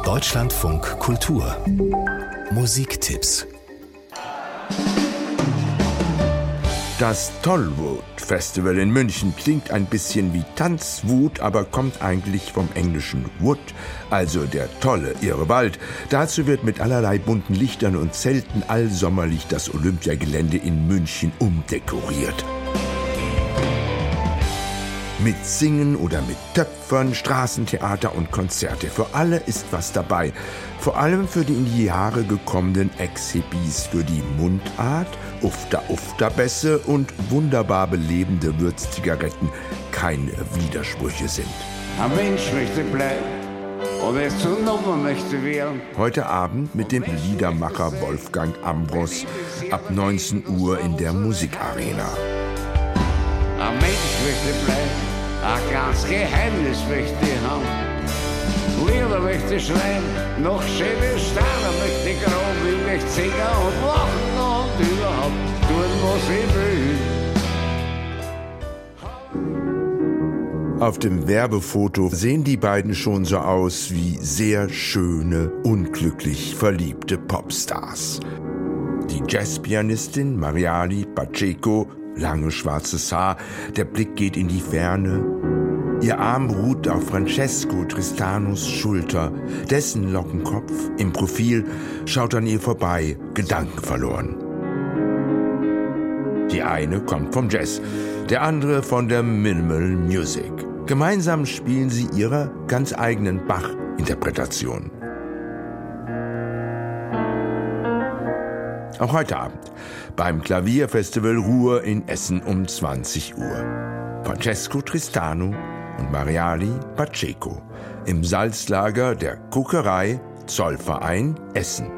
Deutschlandfunk Kultur Musiktipps. Das Tollwood Festival in München klingt ein bisschen wie Tanzwut, aber kommt eigentlich vom englischen Wood, also der tolle irre Wald. Dazu wird mit allerlei bunten Lichtern und Zelten allsommerlich das Olympiagelände in München umdekoriert. Mit Singen oder mit Töpfern, Straßentheater und Konzerte. Für alle ist was dabei. Vor allem für die in die Jahre gekommenen Exhibis, für die Mundart, Ufter-Ufter-Bässe und wunderbar belebende Würzzigaretten keine Widersprüche sind. Ein Mensch möchte bleiben oder es zur Nummer möchte werden. Heute Abend mit dem Liedermacher Wolfgang Ambros ab 19 Uhr in der Musikarena. Ein Mensch möchte bleiben, ein ganz Geheimnis möchte ich haben. Lieder möchte ich schreiben, noch schöne Sterne möchte ich graben, ich möchte singen und lachen und überhaupt tun, was ich will. Auf dem Werbefoto sehen die beiden schon so aus wie sehr schöne, unglücklich verliebte Popstars. Die Jazzpianistin Mariali Pacheco, lange schwarzes Haar, der Blick geht in die Ferne. Ihr Arm ruht auf Francesco Tristanos Schulter, dessen Lockenkopf im Profil schaut an ihr vorbei, gedankenverloren. Die eine kommt vom Jazz, der andere von der Minimal Music. Gemeinsam spielen sie ihre ganz eigenen Bach-Interpretationen. Auch heute Abend beim Klavierfestival Ruhr in Essen um 20 Uhr. Francesco Tristano und Mariali Pacheco im Salzlager der Kokerei Zollverein Essen.